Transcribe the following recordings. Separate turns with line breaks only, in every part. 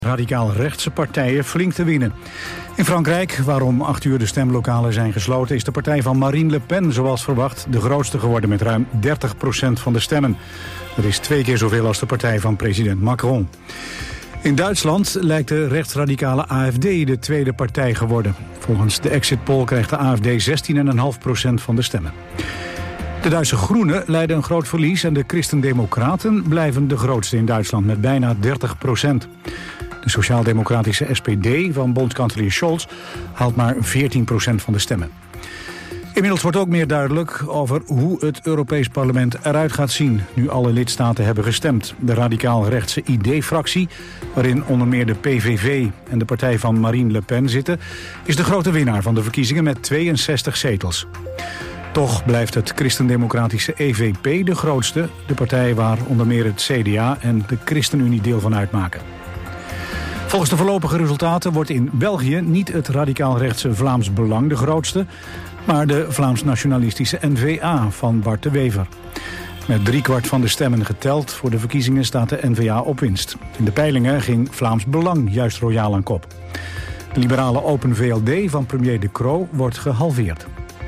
Radicaal-rechtse partijen flink te winnen. In Frankrijk, waar om 8 uur de stemlokalen zijn gesloten, is de partij van Marine Le Pen, zoals verwacht, de grootste geworden met ruim 30% van de stemmen. Dat is 2 keer zoveel als de partij van president Macron. In Duitsland lijkt de rechtsradicale AfD de tweede partij geworden. Volgens de exit poll krijgt de AfD 16,5% van de stemmen. De Duitse Groenen leiden een groot verlies en de Christen-Democraten blijven de grootste in Duitsland met bijna 30%. De sociaal-democratische SPD van bondskanselier Scholz haalt maar 14% van de stemmen. Inmiddels wordt ook meer duidelijk over hoe het Europees Parlement eruit gaat zien, nu alle lidstaten hebben gestemd. De radicaal-rechtse ID-fractie, waarin onder meer de PVV en de partij van Marine Le Pen zitten, is de grote winnaar van de verkiezingen met 62 zetels. Toch blijft het christendemocratische EVP de grootste, de partij waar onder meer het CDA en de ChristenUnie deel van uitmaken. Volgens de voorlopige resultaten wordt in België niet het radicaal-rechtse Vlaams Belang de grootste, maar de Vlaams-nationalistische N-VA van Bart de Wever. Met 3/4 van de stemmen geteld voor de verkiezingen staat de N-VA op winst. In de peilingen ging Vlaams Belang juist royaal aan kop. De liberale Open VLD van premier De Croo wordt gehalveerd.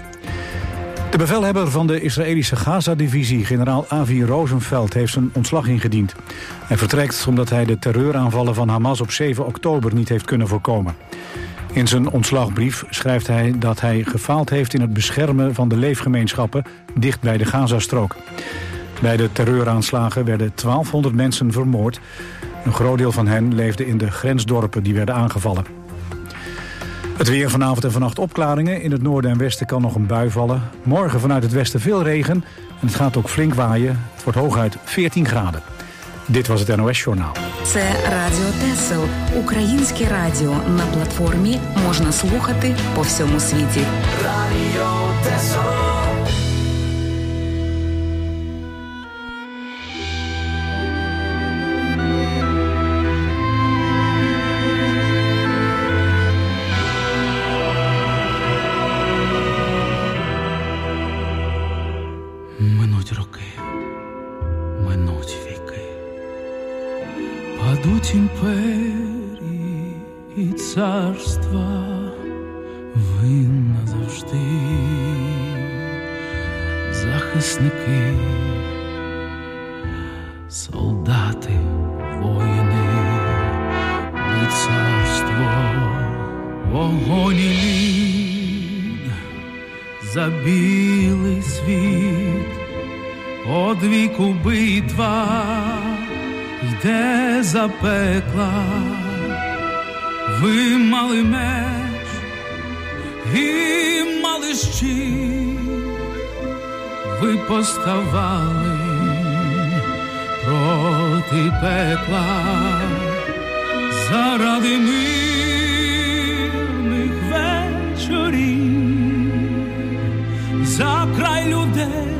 De bevelhebber van de Israëlische Gaza-divisie, generaal Avi Rosenfeld, heeft zijn ontslag ingediend. Hij vertrekt omdat hij de terreuraanvallen van Hamas op 7 oktober niet heeft kunnen voorkomen. In zijn ontslagbrief schrijft hij dat hij gefaald heeft in het beschermen van de leefgemeenschappen dicht bij de Gazastrook. Bij de terreuraanslagen werden 1200 mensen vermoord. Een groot deel van hen leefde in de grensdorpen die werden aangevallen. Het weer vanavond en vannacht opklaringen. In het noorden en westen kan nog een bui vallen. Morgen vanuit het westen veel regen. En het gaat ook flink waaien. Het wordt hooguit 14 graden. Dit was het NOS Journaal.
Це Радіо Тесел. Українське радіо. На платформі можна слухати по всьому світі. Радіо Тесел.
Падуть імперії і царства, ви назавжди захисники, солдати, воїни, і царство, вогонь і лід, за білий світ, одвіку битва йде за пекла. Ви мали меч і мали щит, ви поставали проти пекла заради мирних вечорів, за край людей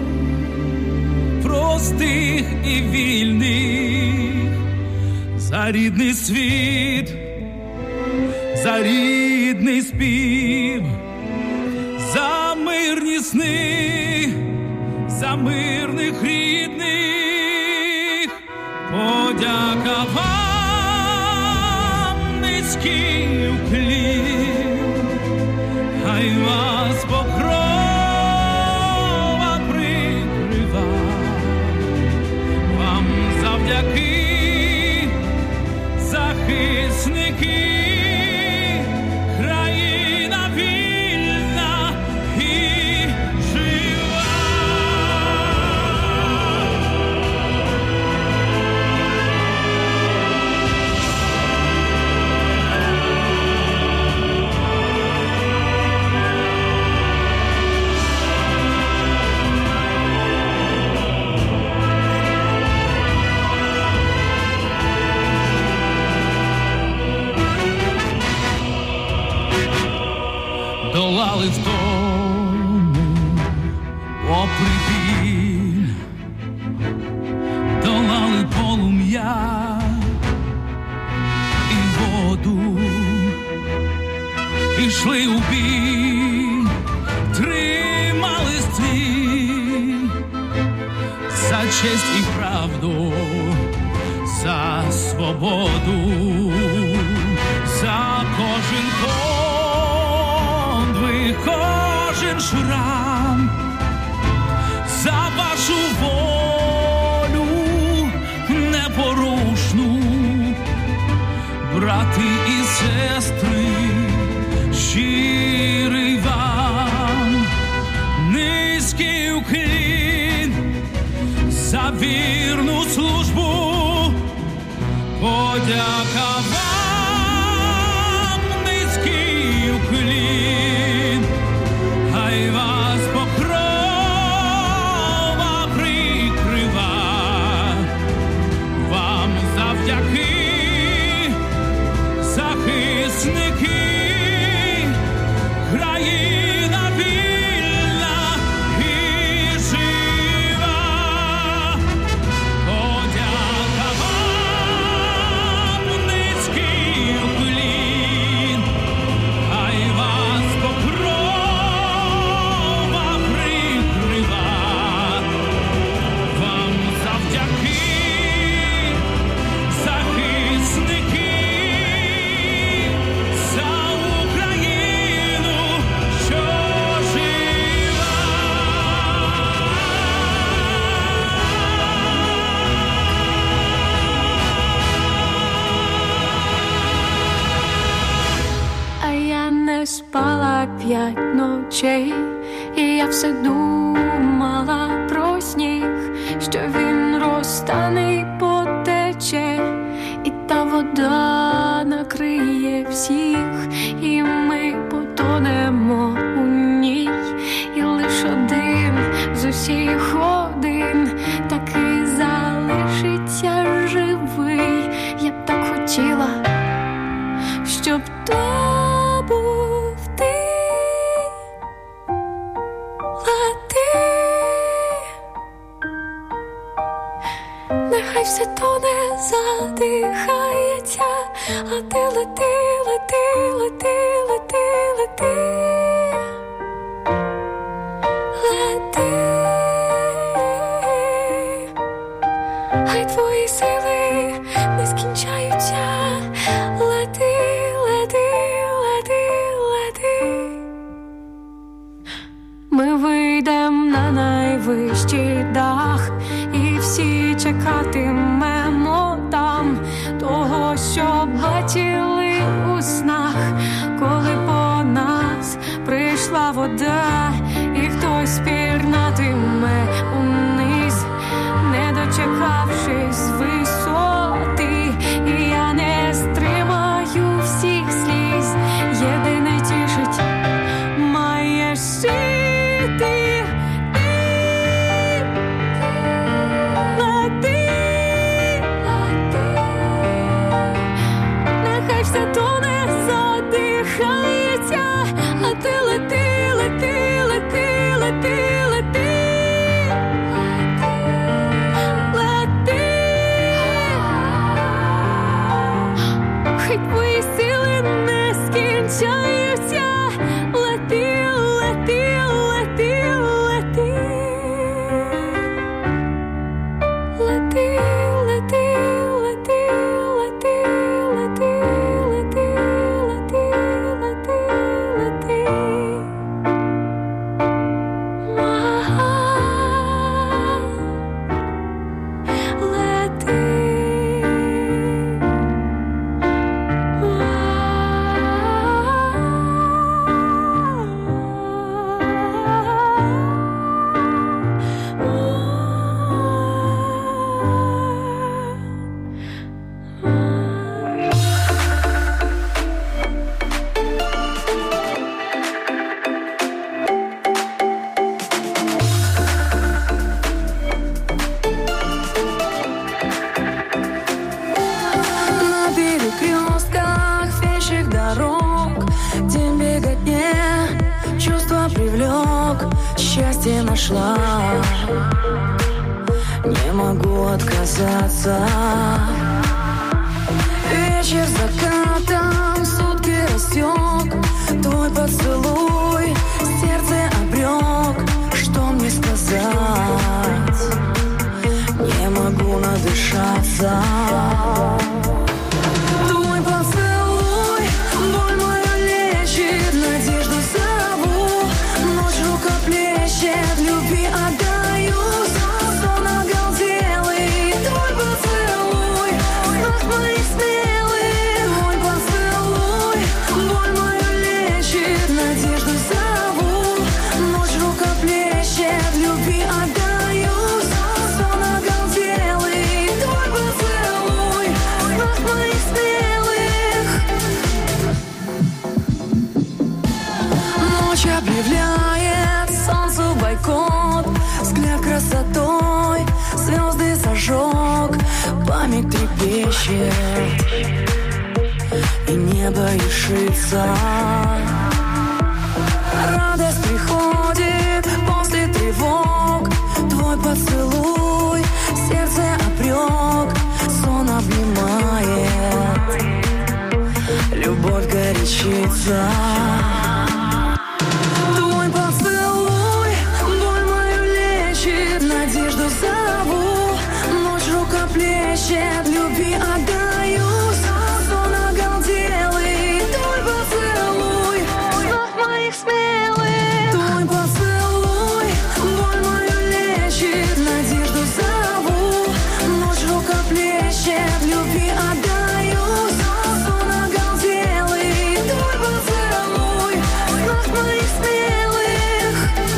простих і вільних, за рідний світ, за рідний спів, за мирні сни, за мирних рідних. Подяка вам, низький уклін, хай вас покрова прикрива, вам завдяки захисники. Долали втому, попри біль, долали полум'я і воду, пішли у бій, тримали стрій, за честь і правду, за свободу. брати і сестри, щирий вам низький уклін за вірну службу, подяка вам, низький уклін, хай вас покрова прикрива, вам завдяки захисники, країна вільна і жива. Подяка вам, низький уклін, хай вас покрова прикрива, вам завдяки захисники, за Україну, що жива.
А я не спала 5 ночей, і я все думала про сніг, що він розтане й потече, і та вода накриє всіх, і ми потонемо у ній, і лиш один з усіх один таки залишиться живий. Я б так хотіла, щоб то був ти, лети, нехай все тоне, задихається, а ти лети, лети, лети, лети, лети, лети, хай твої сили не скінчаються, лети, лети, лети, лети. Ми вийдем на найвищий дах, і всі чекатимемо там того, що бачили у снах, коли по нас прийшла вода, і хтось пірнатиме униз, не дочекавшись висоти, і я не стримаю всіх сліз, єдине тішить, маєш жити. Нехай все тоне, задихається, а ти лети, лети, лети, лети, лети, лети, хай твої сили не скінчаються, лети, лети, лети, лети, лети, лети, лети, лети, лети, лети, лети, лети, лети. Лети. На перекрестках вещих дорог день беготне, чувство привлек, счастье нашла, не могу отказаться. Вечер закатом, сутки растек, твой поцелуй сердце обрек, что мне сказать, не могу надышаться. Твой поцелуй боль мою лечит, надежду зову, ночь рука плещет, любви отдаюсь, сон оголделый. Твой поцелуй трепещет, и небо решится. Радость приходит после тревог, твой поцелуй, сердце обрек, сон обнимает, любовь горячится. Твой поцелуй боль мою лечит, надежду зову, ночь рукоплещет, любви отдаюсь, сон оголделый. Твой поцелуй снов моих смелых. Твой поцелуй боль мою лечит, надежду зову, ночь рукоплещет, любви отдаюсь, сон оголделый. Твой поцелуй снов моих смелых.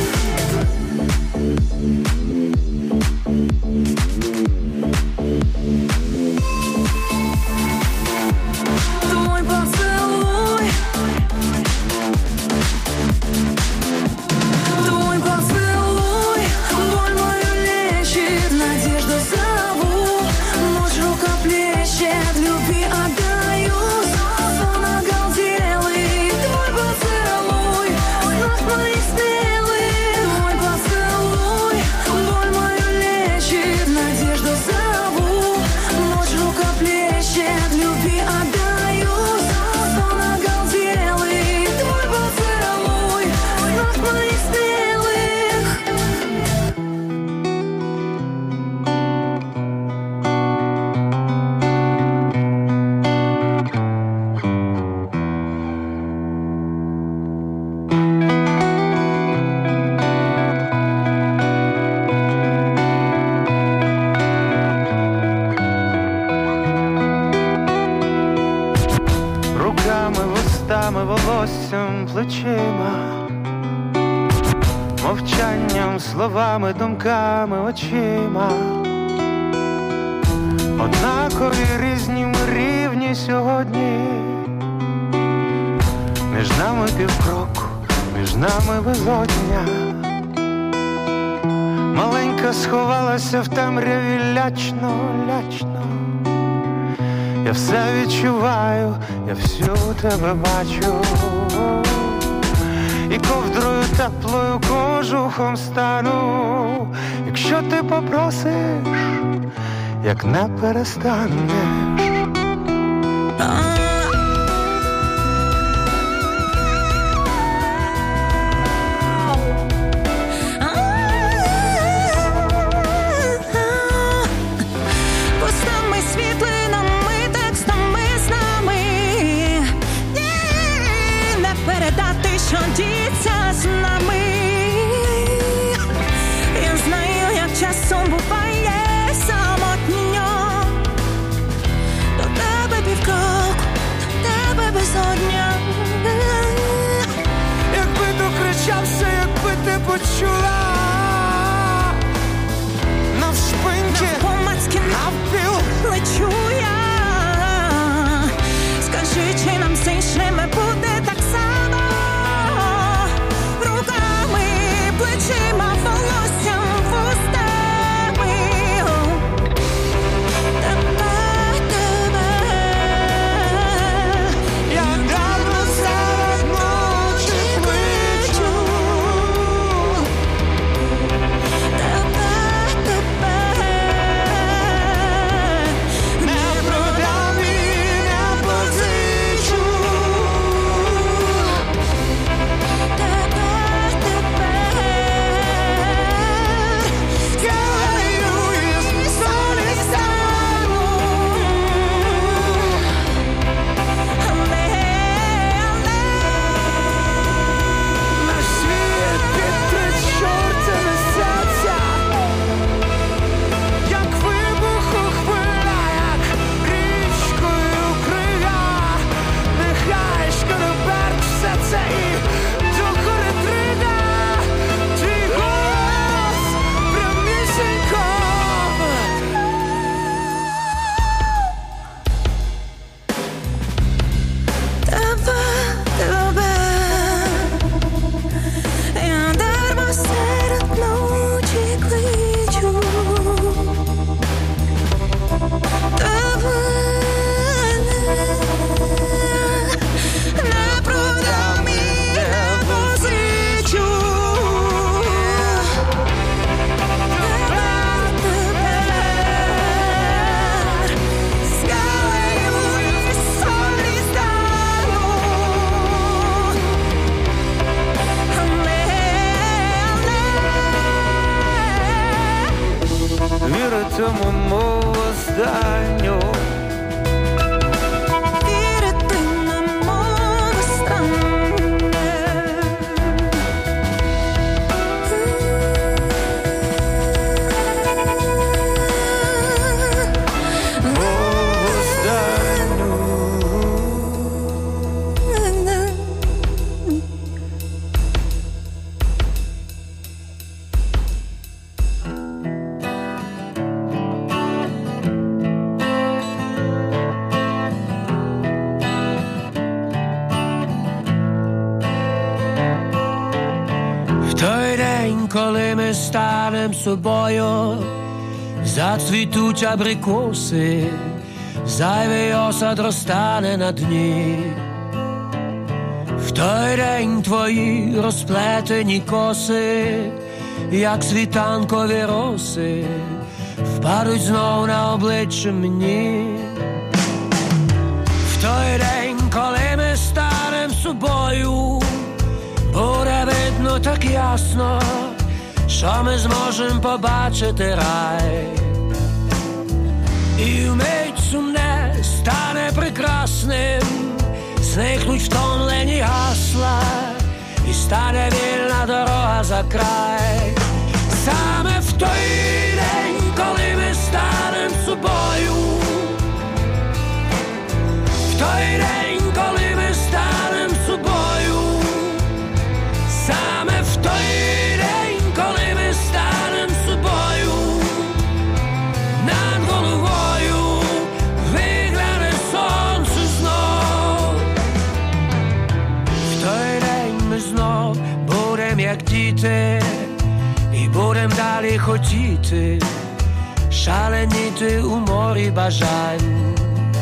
Твой поцелуй, твой поцелуй боль мою лечит, надежду зову, ночь рукоплещет, любви отдаюсь, сон оголделый. Твой поцелуй снов моих смелых. Твой поцелуй боль мою лечит, надежду зову, ночь рукоплещет, любви отдаюсь, сон оголделый. Твой поцелуй снов моих смелых.
Руками, вустами, волоссям, плечима, мовчанням, словами, думками, очима. Однакові різні ми рівні сьогодні. Між нами півкроку, між нами безодня. Маленька сховалася в темряві лячно, лячно. Я все відчуваю, я всю тебе бачу. І ковдрою теплою кожухом стану. Якщо ти попросиш, як не перестанеш.
Постами, світлинами, текстами з нами. Ні, не передати, що діється з нами. Я знаю, як часом буває самотньо. До тебе півкроку, до тебе безодня.
Якби докричався, якби ти почула. Навшпиньки,
Навпомацьки
навпіл.
лечу я. Скажи, чи нам з іншими буде так само? Руками, плечима, волоссям, вустами. Тебе.
Я давно серед ночі кличу. Не продам і не позичу.
коли ми станем собою, зацвітуть абрикоси, зайвий осад розтане на дні. В той день твої розплетені коси, як світанкові роси, впадуть знов на обличчя мені. В той день, коли ми станем собою, буде видно так ясно, що ми зможем побачити рай. І вмить сумне стане прекрасним, зникнуть втомлені гасла, і стане вільна дорога за край. Саме в той день, коли ми станем собою, в той день, коли ми станем собою, саме в той день, коли ми станем собою, над головою вигляне сонце знов. В той день ми знов будем як діти, і будем далі хотіти, шаленіти у морі бажань.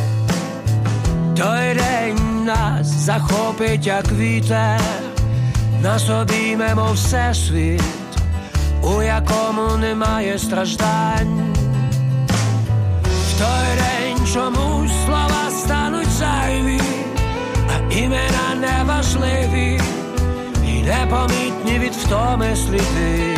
Той день нас захопить як вітер, нас обіймемо всесвіт, у якому немає страждань. В той день чомусь слова стануть зайві, а імена неважливі, і непомітні від втоми сліди.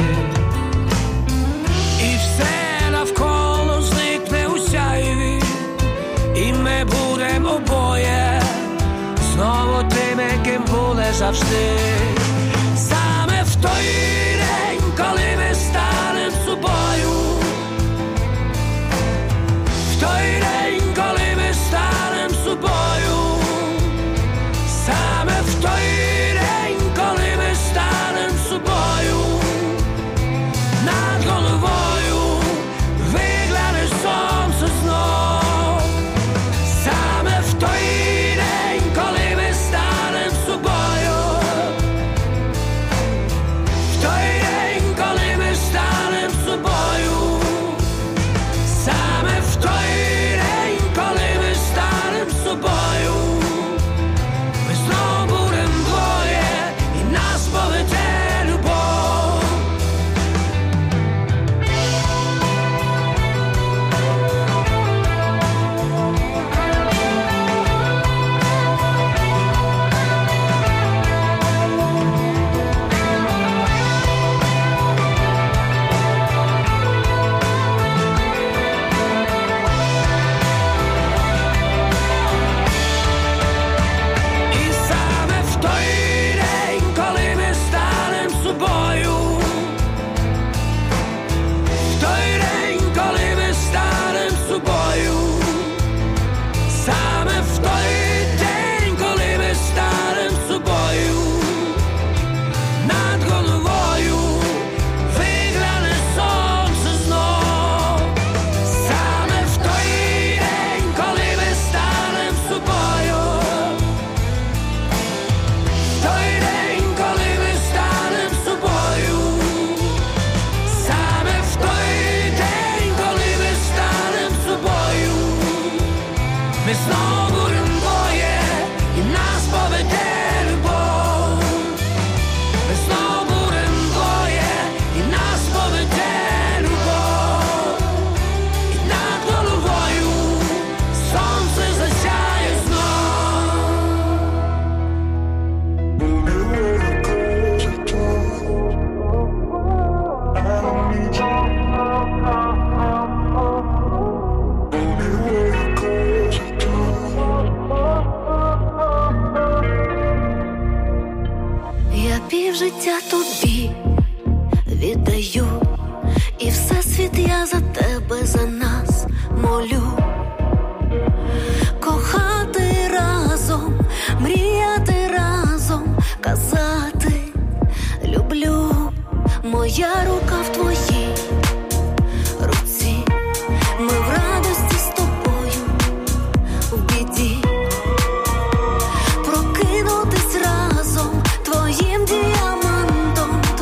І все навколо зникне у сяйві, і ми будем обоє знову тими, ким були завжди. Саме в той день, коли ми станем собою, в той день, коли ми станем собою, саме в той день, коли ми станем собою, над головою вигляне сонце знов. Саме в той день, коли ми станем собою, в той день, коли ми станем собою, саме в той день, коли ми станем собою, ми знов будем двоє, і нас поведе любов. І саме в той день, коли ми станем собою, в той день, коли ми станем собою, саме в той день, коли ми станем собою, над головою вигляне сонце знов. Саме в той день, коли ми станем собою, в той день, коли ми станем собою, саме в той день, коли ми станем собою, ми знов будем двоє, і нас поведе любов. Ми знов будем двоє, і нас поведе любов. І над головою сонце засяє знов.
Я півжиття тобі віддаю, і всесвіт я за тебе, за нас молю. Кохати разом, мріяти разом, казати люблю. Моя рука в твоїй руці, ми в радості з тобою, в біді. Прокинутись разом твоїм діамантом,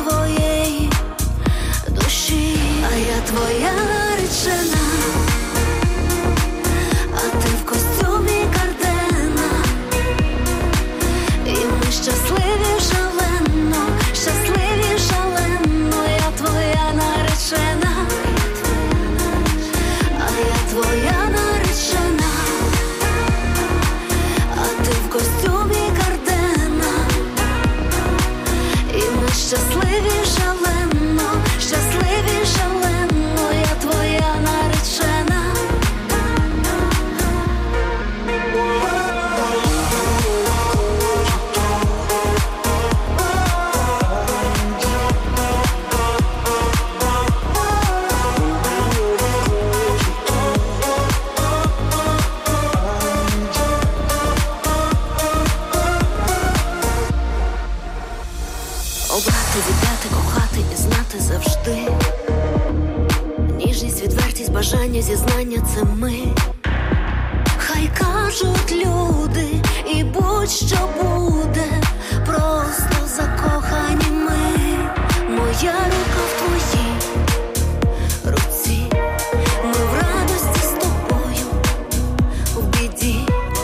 Зібрати, кохати і знати завжди. Ніжність, відвертість, бажання, зізнання – це ми. Хай кажуть люди, і будь-що буде, просто закохані ми. Моя рука в твоїй руці, ми в радості з тобою, в біді.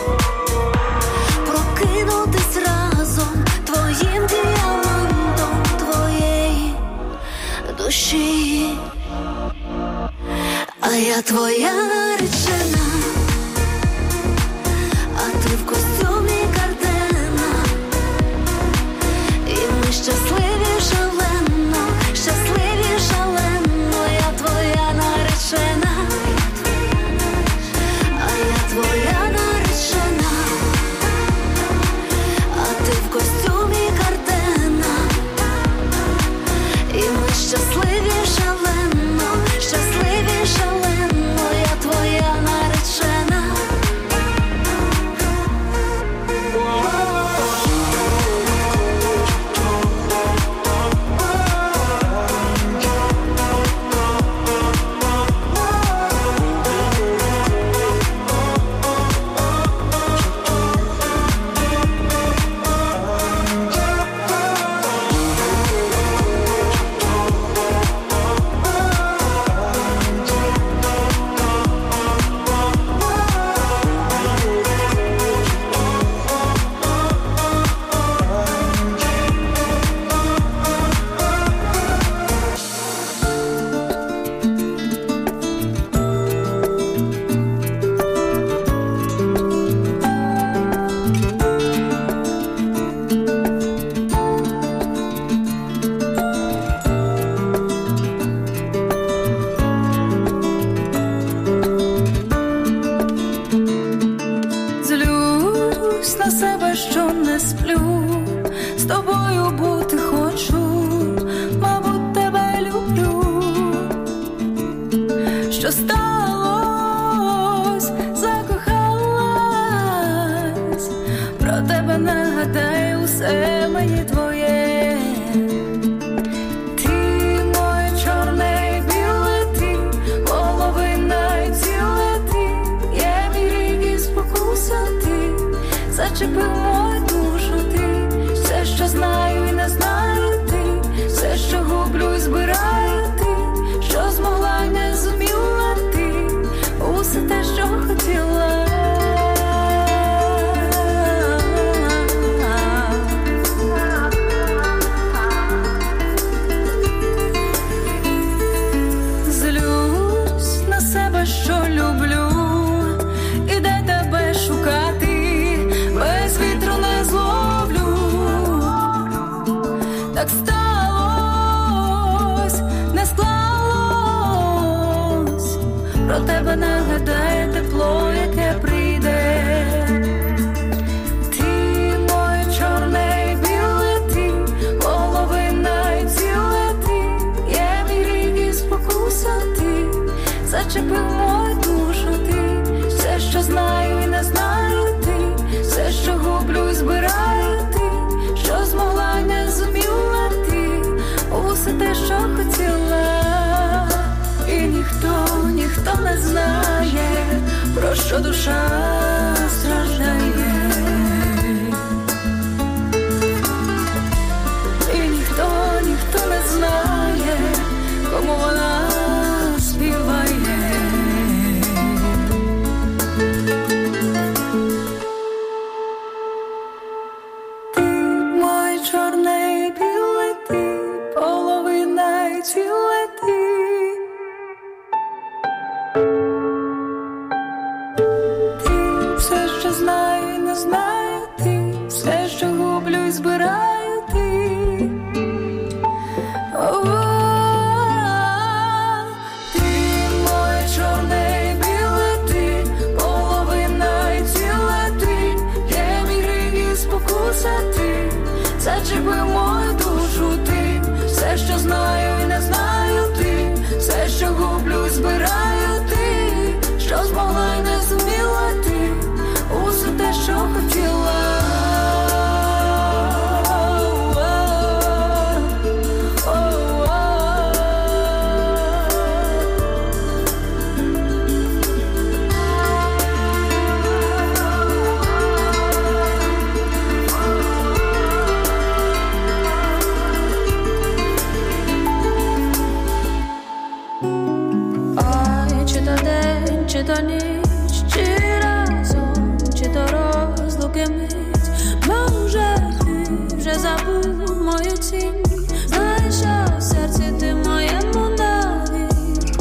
Прокинутись разом твоїм діамантом твоєї душі. А я твоя наречена, а ти в костюмі Гардена. І ми щасливі шалено, щасливі шалено. Я твоя наречена, а я твоя наречена, а ти в костюмі Гардена. І ми щасливі шалено, щасливі шалено. Я твоя наречена.
Злюсь на себе, що не сплю, з тобою бути хочу, мабуть, тебе люблю. Що сталось, закохалась, про тебе нагадаю, усе мені твоє. Ти моє чорне і біле, ти половина і ціле, ти є мій рік і спокуса, ти зачепив мою душу, ти все, що знаю і не знаю, ти все, що гублю і збираю, ти що змогла, не зуміла, ти усе те, що хотіла. Злюсь на себе, що люблю, і де тебе шукати, без вітру не зловлю. Так сталось, не склалось, про тебе нагадає тепло, яке прийде. Ти моє чорне і біле, ти половина і ціле, ти є мій рік і спокуса, ти зачепив мою душу, ти все, що знаю і не знаю, ти все, що гублю і збираю, ти що змогла, не зуміла, ти усе те, що хотіла. І ніхто не знає, про що душа страждає. І ніхто не знає, кому вона співає. Ти моє чорне і біле, ти половина і ціле, ти все, що знаю. забув мою тінь. Знаєш, що в серці ти моєму навік.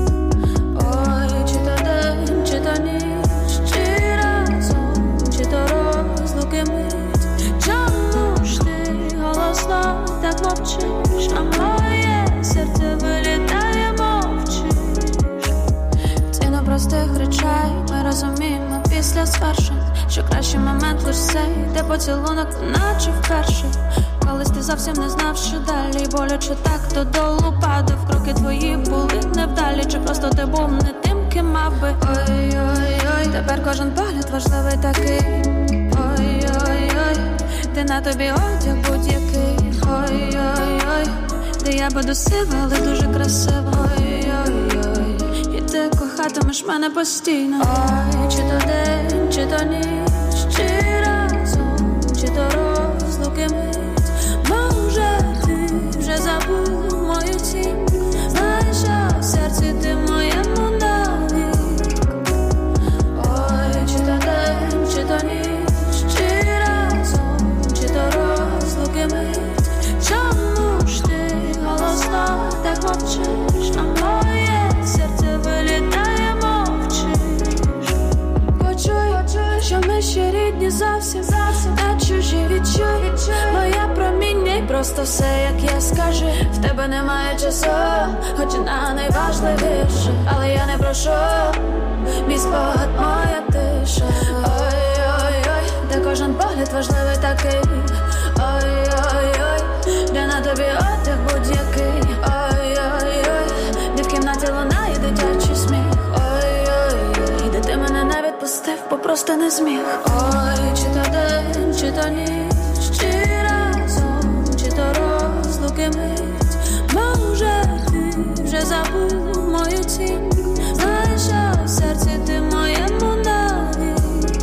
Ой, чи то день, чи то ніч, чи разом, чи то розлуки мить. Чому ж ти голосно так мовчиш, а моє серце вилітає, мовчиш. Ціну простих речей ми розуміємо після звершень, що кращий момент лиш цей, де поцілунок наче вперше. Колись ти зовсім не знав, що далі, боляче так додолу падав. Кроки твої були невдалі, чи просто ти був не тим, ким мав би. Ой-ой-ой, тепер кожен погляд важливий такий. Ой-ой-ой, ти на тобі одяг будь-який. Ой-ой-ой, де я буду сива, але дуже красива. Ой-ой-ой, і ти кохатимеш мене постійно. Ой, чи то день, чи то ніч, чи разом, чи то розлуки мить. Може ти вже забув мою тінь. Знаєш, що в серці ти моєму навік. Ой, чи то день, чи то ніч, чи разом, чи то розлуки мить. Чому ж ти голосно так мовчиш, а моє серце вилітає, мовчиш. Почуй, що ми ще рідні зовсім, та чужі. Відчуй, моє проміння і просто все, як я скажу. В тебе немає часу, хоч на найважливіше, але я не прошу, мій спогад, моя тиша. Ой-ой-ой, де кожен погляд важливий такий. Ой-ой-ой, де на тобі одяг будь-який. Ой-ой-ой, де в кімнаті лунає дитячий сміх. Ой-ой-ой, де ти мене не відпустив, бо просто не зміг. Ой, чи то день, чи то ніч, чи разом, чи то розлуки мить. Може ти вже забув мою тінь. Знаєш, що в серці ти моєму навік.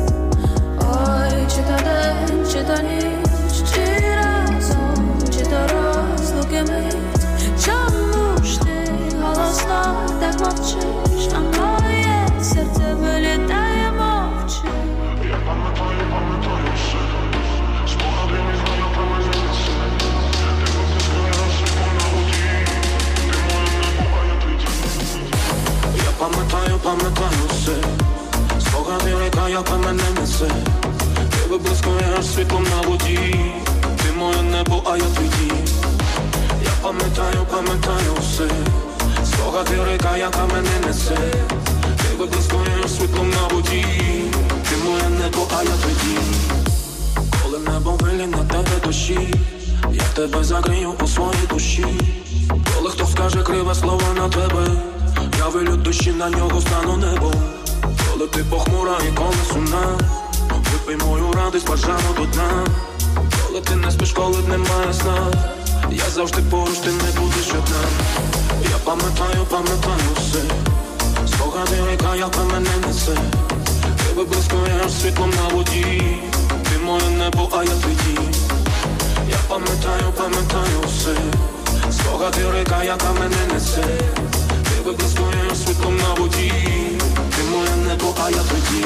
Ой, чи то день, чи то ніч, чи разом, чи то розлуки мить. Чому ж ти голосно так мовчиш, а моє серце вилітає, мовчиш.
Я пам'ятаю все, спогади не знаю про мене все. Ти випускає світло на воді, ти моє небо, а я твій дім. Я пам'ятаю все, спогади ріка, яка мене несе. Ти виблискуєш світлом на воді, ти моє небо, а я твій дім. Я пам'ятаю все, спогади ріка, яка мене несе. Ти виблискуєш світлом на воді, ти моє небо, а я твій дім. Коли небо вилі на тебе дощі, я тебе закрию у своїй душі. Коли хто скаже криве слово на тебе, я вилю душі, на нього стану небом. Коли ти похмура і коли сумна, випий мою радість бажано до дна. Коли ти не спиш, коли немає сна, я завжди поруч, ти не будеш одна. Я пам'ятаю все, спогади ріка, яка мене несе. Ти виблискуєш світлом на воді, ти моє небо, а я твій дім. Я пам'ятаю все, спогади ріка, яка мене несе. Ти виблискуєш світлом на воді, ти моє небо, а я твій дім.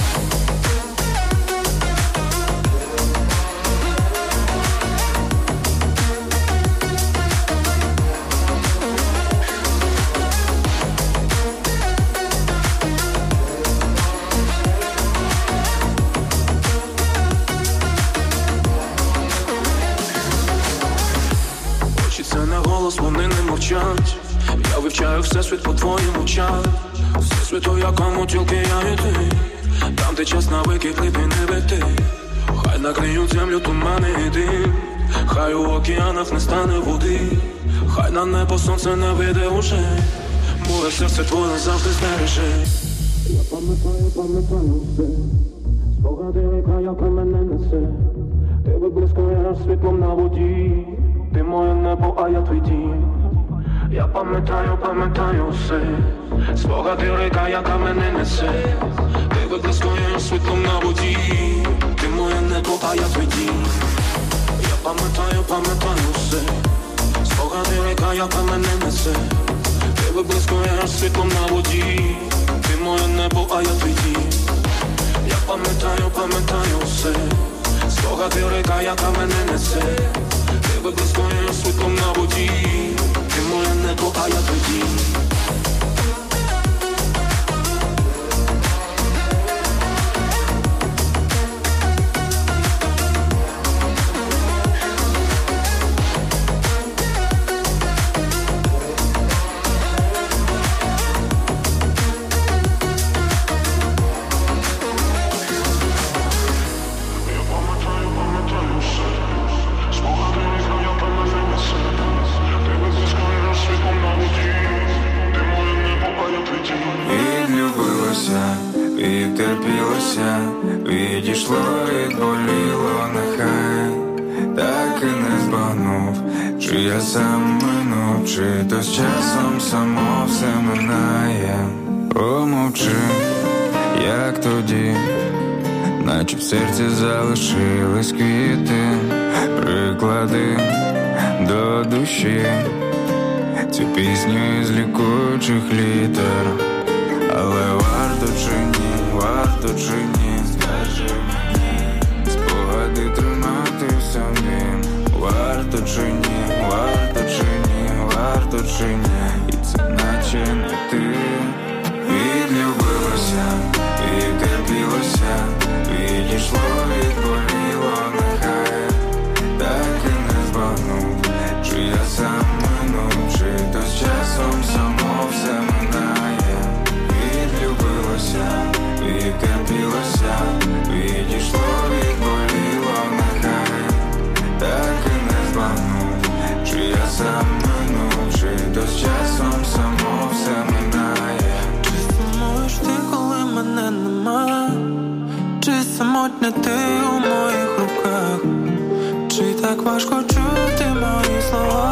Вони не мовчать, я вивчаю всесвіт по твоїм очах. Всесвіт, у якому тільки я і ти, там, де час навики кліпи не бити. Хай накриють землю тумани і дим, хай у океанах не стане води, хай на небо сонце не вийде уже, море серце твоє завжди збереже. Я пам'ятаю все, спогади ріка, яка мене несе. Ти виблискуєш світлом на воді, ти моє небо, а я твій дім. Я пам'ятаю все, спогади ріка, яка мене несе. Ти виблискуєш світлом на воді, ти моє небо, а я твій дім. Я пам'ятаю все, спогади ріка, яка мене несе. Ти виблискуєш світлом на воді, ти моє небо, а я твій дім. Я пам'ятаю все,
спогади река, яка мене несе. Ти виблискуєш світлом на воді. Ти моє небо, а я тоді.
Відтерпілося, відійшло, відболіло, нехай так і не збагнув, чи я сам минув, чи то з часом само все минає. Помовчи, як тоді, наче в серці залишились квіти, приклади до душі цю пісню із лікуючих літер. Але варто чи ні, варто чи ні, скажи мені, спогади тримати в собі. Варто чи ні, варто чи ні, варто чи ні, і це наче не ти. Відлюбилося, відтерпілося, відійшло, відболіло, нехай так і не збагнув, чи я сам минув, чи то з часом само все минає. Відлюбилося, відтерпілося, відійшло, відболіло, нехай так і не збагнув, чи я сам минув, чи то з часом само все минає.
Чи сумуєш ти, коли мене нема? Чи самотня ти у моїх руках? Чи так важко чути мої слова?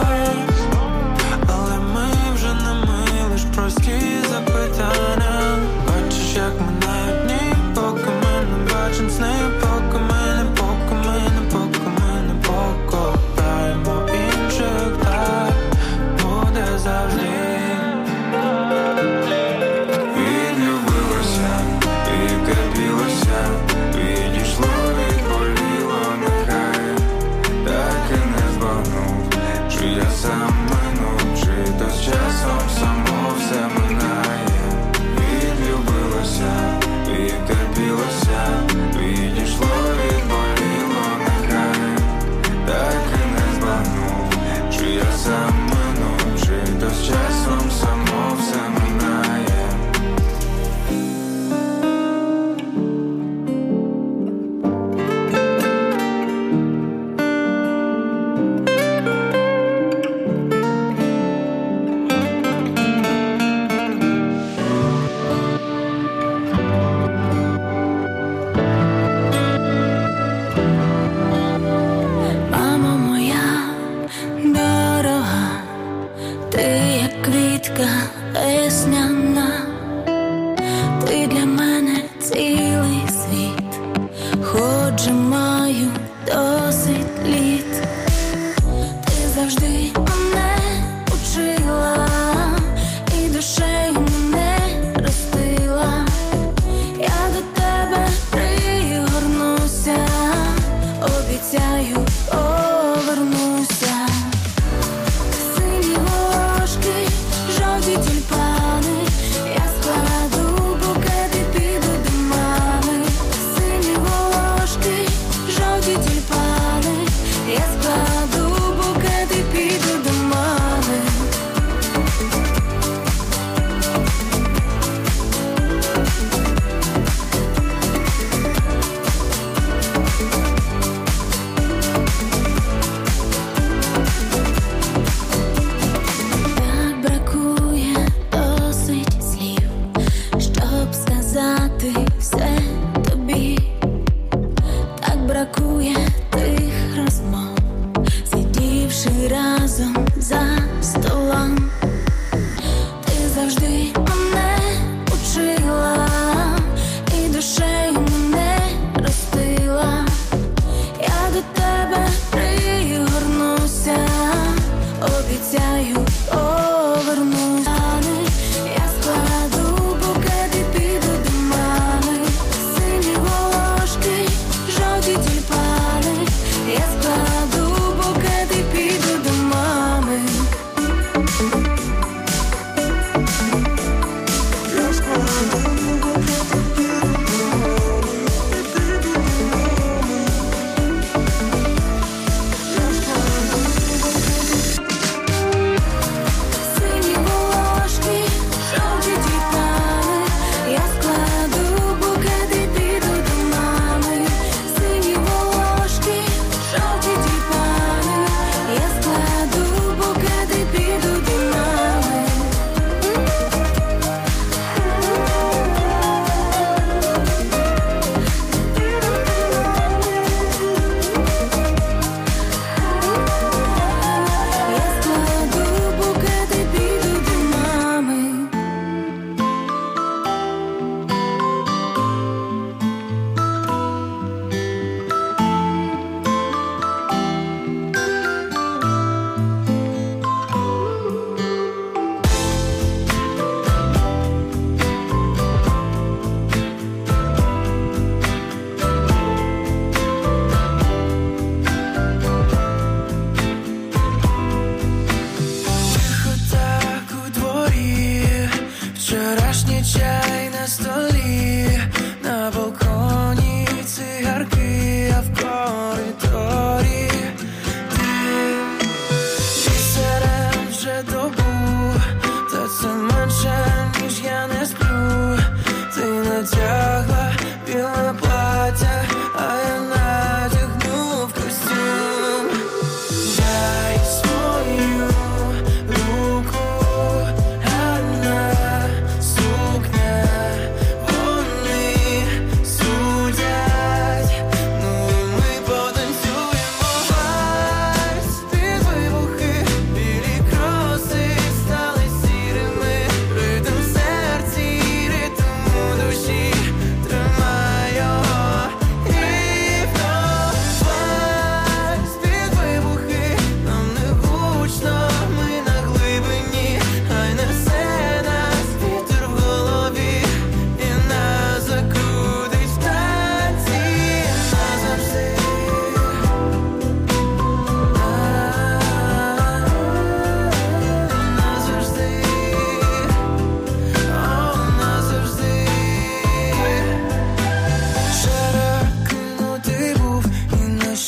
Але ми вже не ми, лиш прості запитання. Бачиш, як минають дні, поки ми не бачим сни, поки ми не покопаємо інших, так буде завжди.
Відлюбилося, відтерпілося, відійшло, відболіло, нехай так і не збагнув, чи я сам минув, чи то з часом само все минає. Відлюбилося, відтерпілося, відійшло, відболіло, нехай так і не збагнув, чи я сам минув, чи то з часом само все минає.
Мамо моя дорога, ти як квітка весняна, ти для мене цілий світ, хоч же маю досить літ. Ти завжди мене учила і душею мене ростила. Я до тебе пригорнуся, обіцяю, повернуся. Сині волошки, жовті тюльпани, я складу букет і піду до мами. Сині волошки, жовті тюльпани, я складу букет і піду до мами. Так бракує досить слів, щоб сказати все тобі. Так бракує тих розмов, сидівши разом за столом. Ти завжди мене учила і душею мене ростила. Я до тебе пригорнуся, обіцяю, повернуся. Я складу букет і піду до мами. Сині волошки, жовті тюльпани,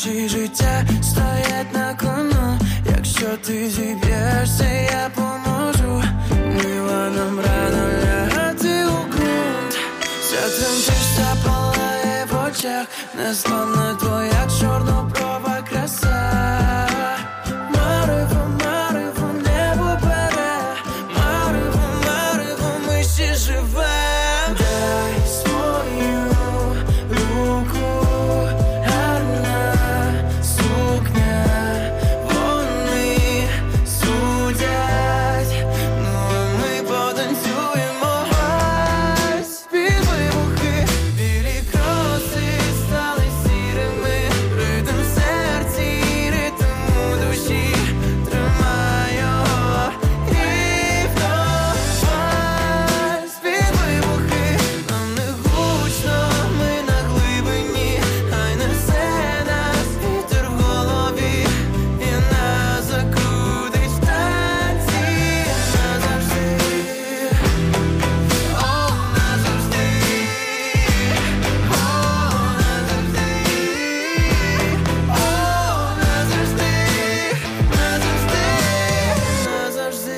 Наші життя стоять на кону. Якщо ти зіб'єшся, я поможу. Мила, нам рано лягати у ґрунт. Вся тремтишся палає в очах. Незламна твоя чорноброва краса. Марево, марево, небо бере. Марево, марево, ми ще живем. Дай свою руку. Гарна сукня. Вони судять. Ну а ми потанцюємо. Ось під вибухи. Білі кроси стали сірими. Ритм в серці, ритм у душі. Тримай його і вновь. Ось під вибухи. Нам не гучно, ми на глибині. Хай несе нас вітер в голові. І нас закрутить в танці. Назавжди. О, назавжди. О, назавжди. О, назавжди. Назавжди.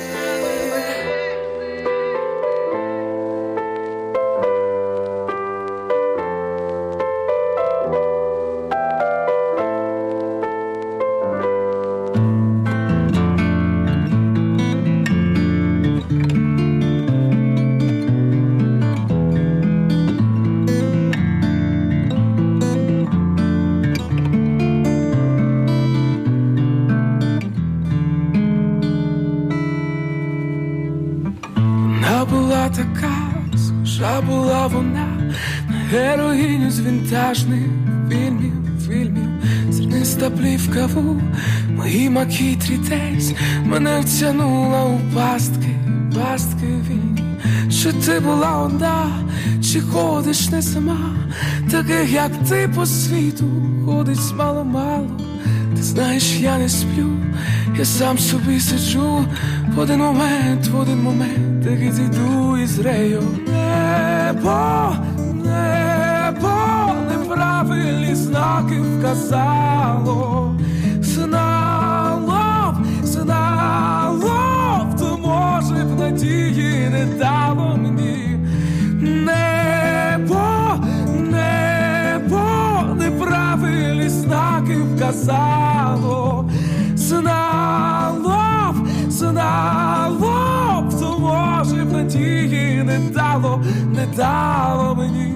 Вона була така, схожа була вона на героїню з вінтажних фільмів. Зерниста плівка в моїй макітрі десь мене втягнула у пастки вільні. Чи ти була одна, чи ходиш не сама? Таких, як ти, по світу ходить мало-мало. Ти знаєш, я не сплю, я сам собі сиджу. В один момент, так і зійду із рею. Небо, неправильні знаки вказало. Знало, то може б надії не дало мені. Небо, неправильні знаки вказало. Знало, то може б надії не дало мені.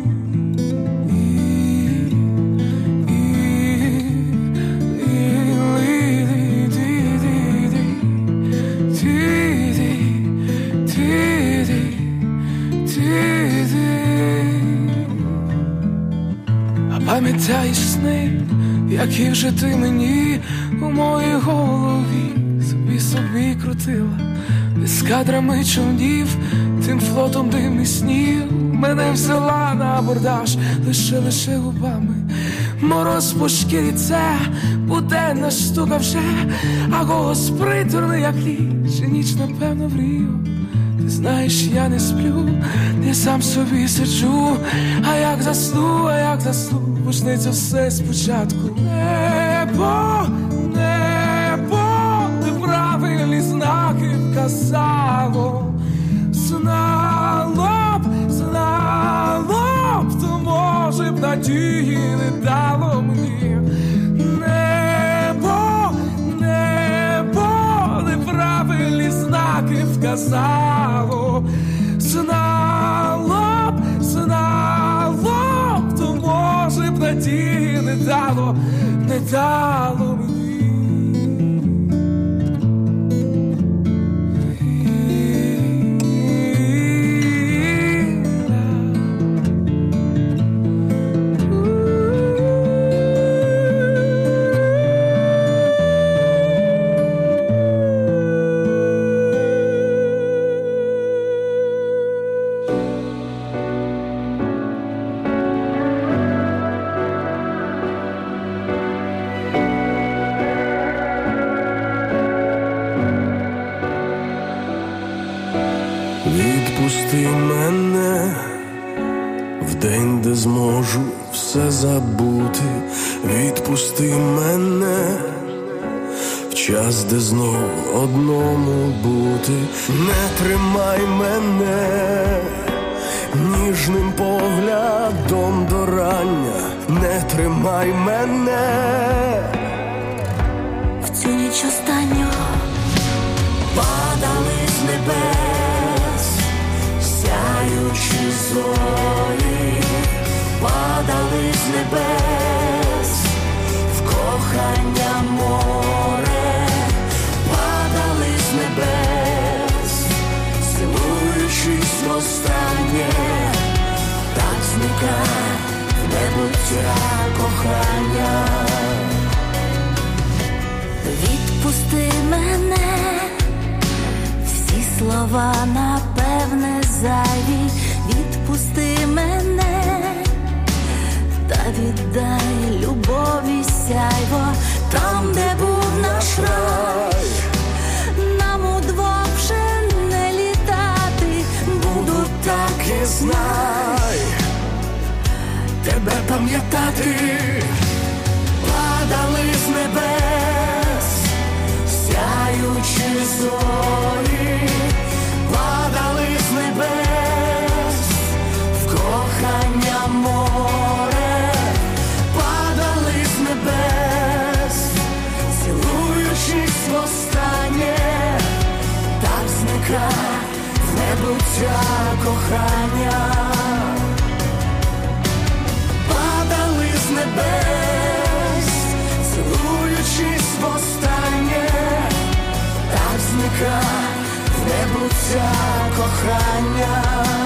А пам'ятаєш сни, які вже ти мені у моїй голові собі крутила. З кадрами човнів, тим флотом димних снів. Мене взяла на абордаж лише губами. Мороз по шкірі, це буденна штука вже. А голос приторний, як ліч, і ніч, напевно, мрію. Ти знаєш, я не сплю, я сам собі сиджу. А як засну, почнеться все спочатку. Небо, неправильні знаки вказало. Знало б, то може б надії не дало мені. Небо, неправильні знаки вказало. Знало б, то може б надії не дало мені.
де зможу все забути. Відпусти мене в час, де знов одному бути. Не тримай мене ніжним поглядом до рання. Не тримай мене
в цю ніч останню.
Падали з небес сяючі зорі, падали з небес в кохання море, падали з небес, цілуючись востаннє, так зникає в небуття кохання.
Відпусти мене, всі слова напевне зайві. Відпусти мене, та віддай любові сяйво. Там, де був наш рай, нам удвох вже не літати.
Буду так і знай, тебе пам'ятати. Падали з небес сяючі зорі, падали з небес в кохання море, падали з небес, цілуючись востаннє, так зникає в небуття кохання. Падали з небес, цілуючись востаннє, так зникає в небуття кохання.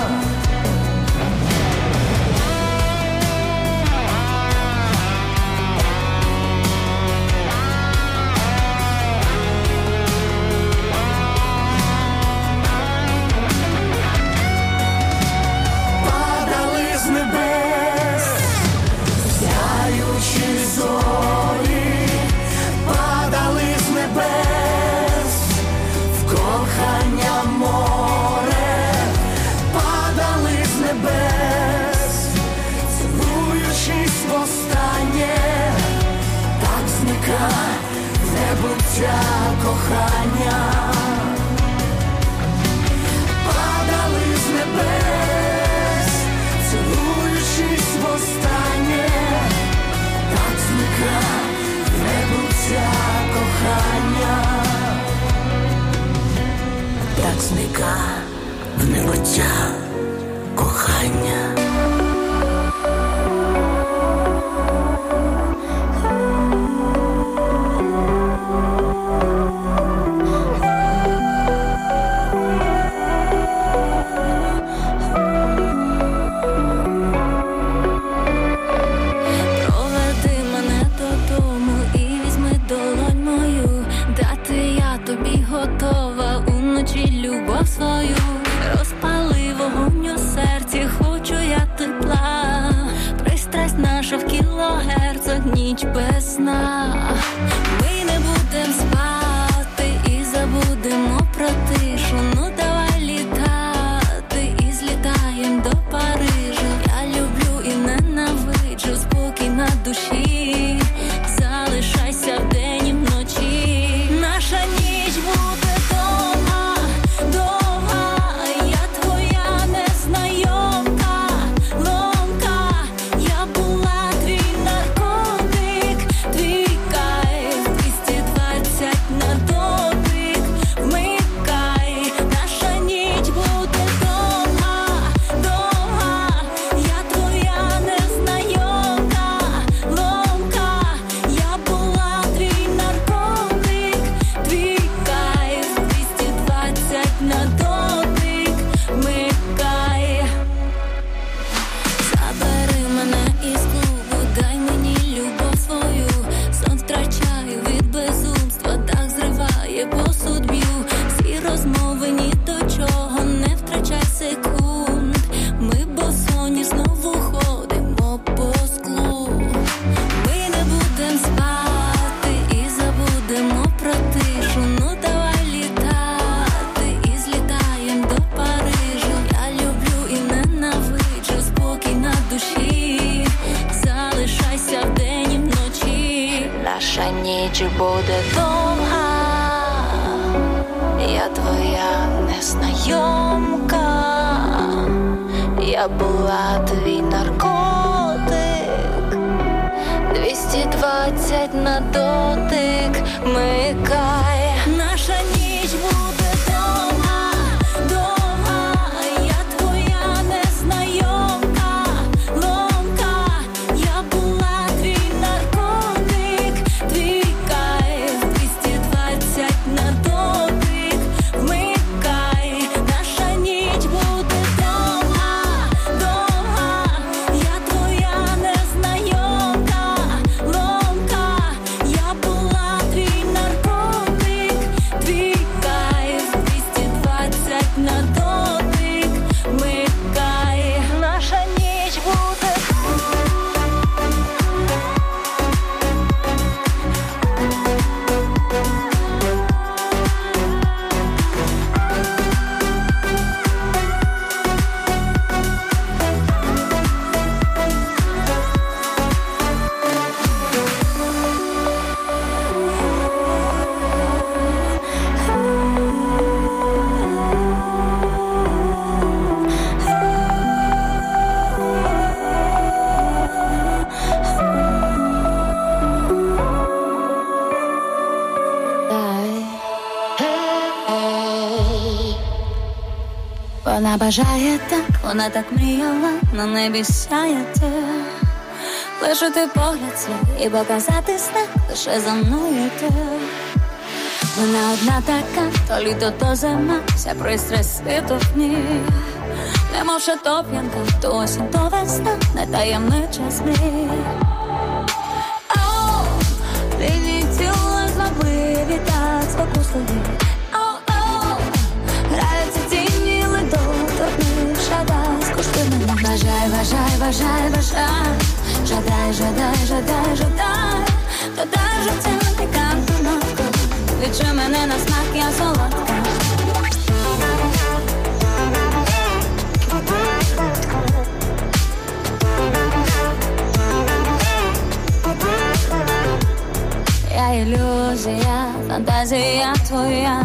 Падали з небес сяючі зорі, падали з небес в кохання море, падали з небес, цілуючись востаннє, так зникає в небуття кохання. Падали з небес, цілуючись востаннє, так зникає в небуття кохання. Так зникає в небуття кохання.
Проведи мене додому і візьми долонь мою, дати я тобі готова уночі любов свою. Розпали вогонь у серці, хочу я тепла, пристрасть наша в кілогерцах, ніч без сна. Ми не будем спати і забудемо про тишу. Ну давай літати і злітаєм до Парижу. Я люблю і ненавиджу, спокій на душі, залишайся вдень і вночі. Наша ніч буде довга, довга, я твоя незнайомка, ломка. Я була твій наркотик, твій кайф, наша ніч буде довга. Я твоя незнайомка, я була твій наркотик, 220 на дотик, микай. Наша ніч буде довга, довга, я твоя незнайомка, ломка, я була твій наркотик, твій кайф, 220 на дотик, вмикай. Наша ніч буде довга, довга, я твоя незнайомка, ломка, я була твій наркотик, твій кайф, 220 на дотик, вмикай. Наша ніч буде. Вона бажає так, вона так мріяла, на небі сяяти, лишити погляд свій і показати знак, лише за мною йти. Вона одна така, то літо, то зима, вся пристрасть світу в ній. Немов шатоп'янка, то осінь, то весна, не таємнича змій. Оу, лінії тіла звабливі, так спокусливі. Оу, граються тіні, ледоторкни, шадай, скушти мене. Бажай, бажай, бажай, бажай, жадай, жадай, жадай, жадай, додай життя пікантну нотку, відчуй мене на смак, я солодка. Я ілюзія, фантазія твоя,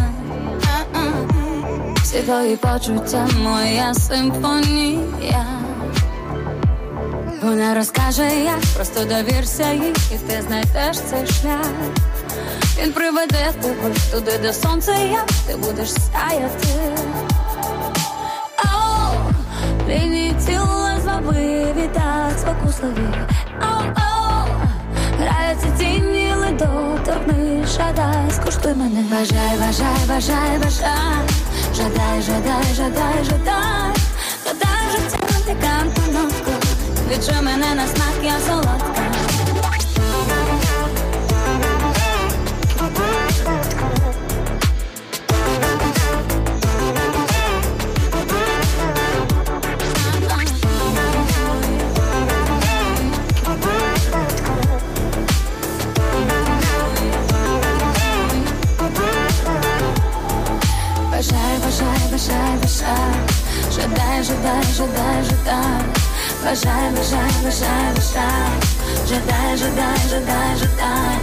всі твої почуття, моя симфонія. Вона розкаже, як, просто довірся їй, і ти знайдеш цей шлях. Він приведе тебе туди, де сонце як, ти будеш сяяти. Оу, лінії тіла звабливі, так спокусливі. Оу, граються тіні, ледоторкни, шадай, скуштуй мене. Бажай, бажай, бажай, бажай, жадай, жадай, жадай, жадай, додай життя пікантну нотку, відчуй мене на смак, я солодка. Бажай, бажай, бажай, бажай, жадай, жадай, жадай, жадай, бажай, бажай, бажай, бажай, жадай, жадай, жадай, жадай,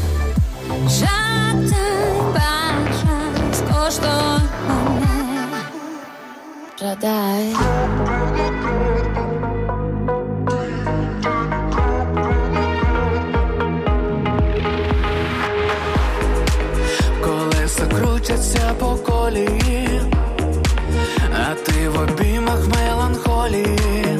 жадай, бажай, скуштуй мене, жадай.
Колеса крутяться по колії, а ти в обіймах меланхолії.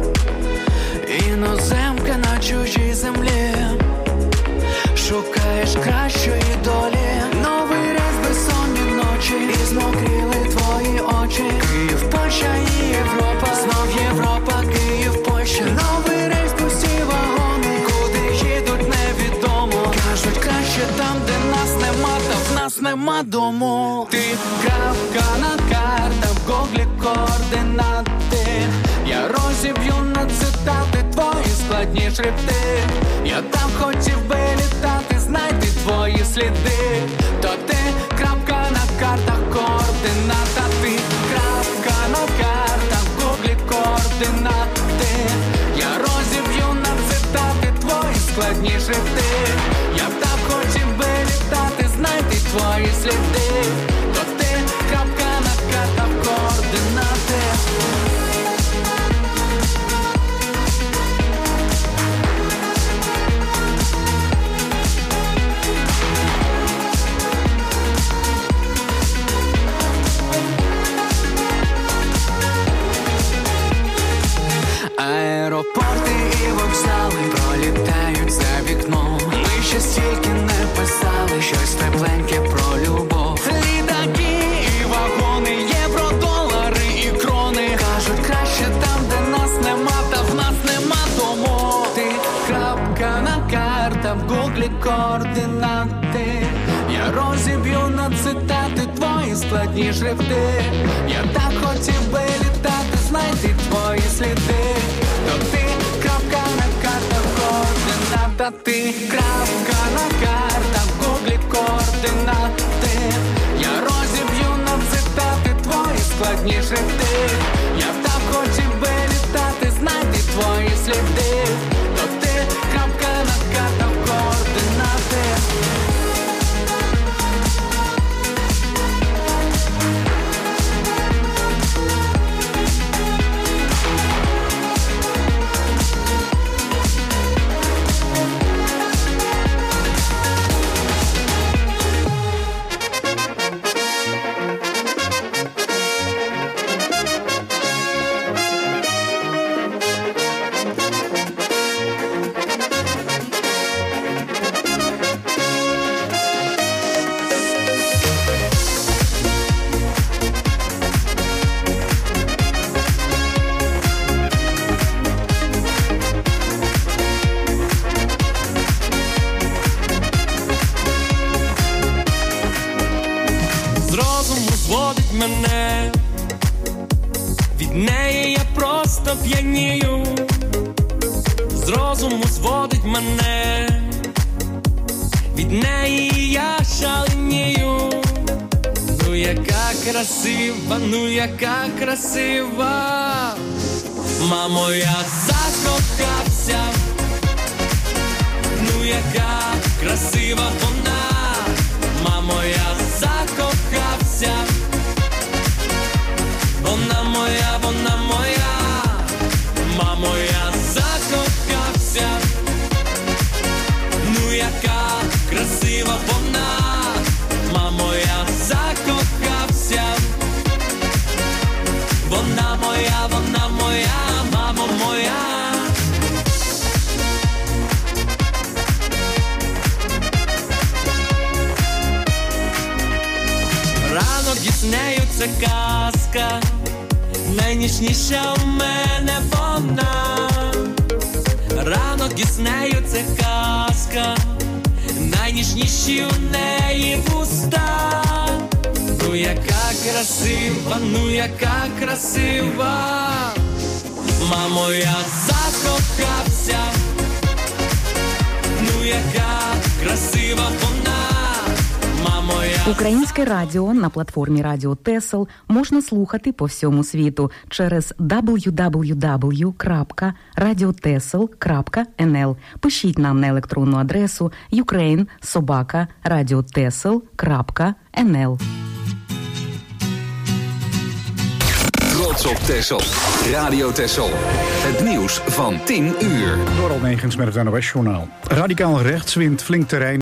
Іноземка на чужій землі, шукаєш кращої долі. Новий рейс, безсонні ночі, і змокріли твої очі. Київ, Польща і Європа, знов Європа, Київ, Польща. Новий рейс, пусті вагони, куди їдуть невідомо. Кажуть, краще там, де нас нема, та в нас нема дому. Ти крапка на картах, в гуглі координати. Я розіб'ю на цитати твої складні шрифти. Я там хотів би літати, знайти твої сліди. То ти крапка на картах, координата. Ти крапка на картах, в гуглі координати. Я розіб'ю на цитати твої складні шрифти. Я
сліди, то ти крапка накатав координати. Аеропорти і вокзали пролітають за вікном. Ми ще стільки не писали щось тепленьке про любов. Літаки і вагони, євро, долари і крони. Кажуть, краще там, де нас нема, та в нас нема тому. Ти крапка на карта, в гуглі координати. Я розіб'ю на цитати твої складні шрифти. Я так хотів би літати, знайти твої сліди. То ти крапка на картах координата. Ти крапка на картах, в гуглі координати. Я розіб'ю на цитати твої складні шрифти. Я так хотів би літати, знайти твої сліди. То ти крапка на картах координати. Мене від неї я просто п'янію, з розуму зводить мене, від неї я шаленію. Ну яка красива, ну яка красива, мамо, я закохався. Ну яка красива вона, мамо, я закохався. Вона моя, мамо, я закохався. Ну яка красива вона, мамо, я закохався. Вона моя, мамо моя. Ранок із нею це казка, найніжніша у мене вона. Ранок із нею це казка, найніжніші у неї вуста. Ну яка красива, ну яка красива, мамо, я закохався. Ну яка красива вона, мамо, я...
Українське радіо на платформі Радіо Тесл можна слухати по всьому світу через www.radiotesl.nl. Пишіть нам на електронну адресу ukraine@radiotesl.nl.
Trots op Texel. Radio Texel. Het nieuws van 10 uur.
Door Almegens met het NOS-journaal. Radicaal rechts wint flink terrein